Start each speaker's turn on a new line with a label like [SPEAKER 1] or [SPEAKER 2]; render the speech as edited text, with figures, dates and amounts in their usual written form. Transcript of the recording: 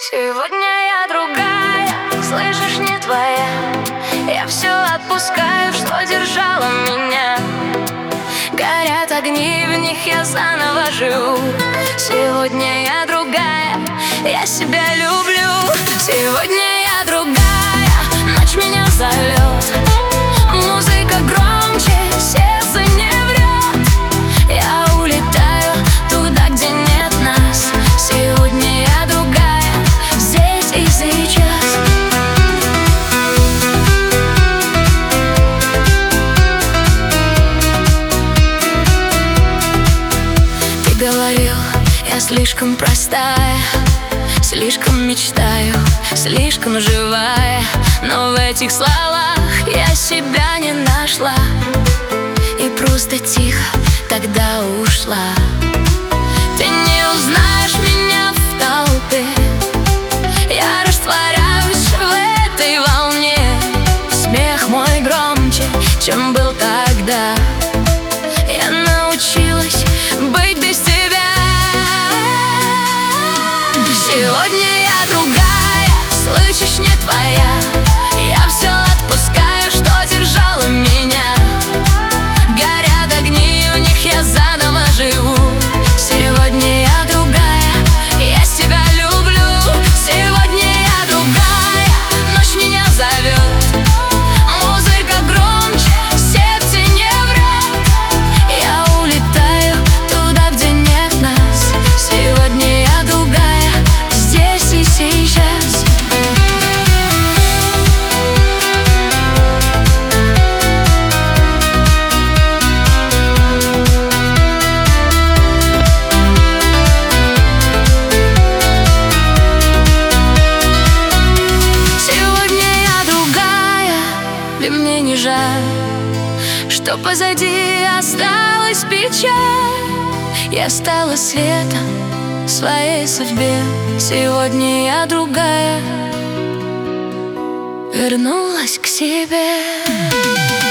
[SPEAKER 1] Сегодня я другая, слышишь, не твоя. Я все отпускаю, что держало меня. Горят огни, в них я заново живу. Сегодня я другая, я себя люблю. Сегодня я другая, ночь меня зовет. Музыка громче, сердце не врет. Я улетаю туда, где нет нас. Сегодня я другая, здесь и сейчас. Ты говорил, я слишком простая, слишком мечтаю, слишком живая. Но в этих словах я себя не нашла и просто тихо тогда ушла. Ты не узнаешь меня в толпе, я растворяюсь в этой волне. Смех мой громче, чем был тогда. Я научилась быть без тебя. Сегодня я другая, слышишь, не твоя. Я все отпускаю, что держало меня. Горят огни, в них я заново живу. Сегодня я другая, я себя люблю. Сегодня я другая, ночь меня зовет. Музыка громче, сердце не врет. Я улетаю туда, где нет нас. Сегодня я другая, здесь и сейчас. И мне не жаль, что позади осталась печаль. Я стала светом в своей судьбе. Сегодня я другая, вернулась к себе.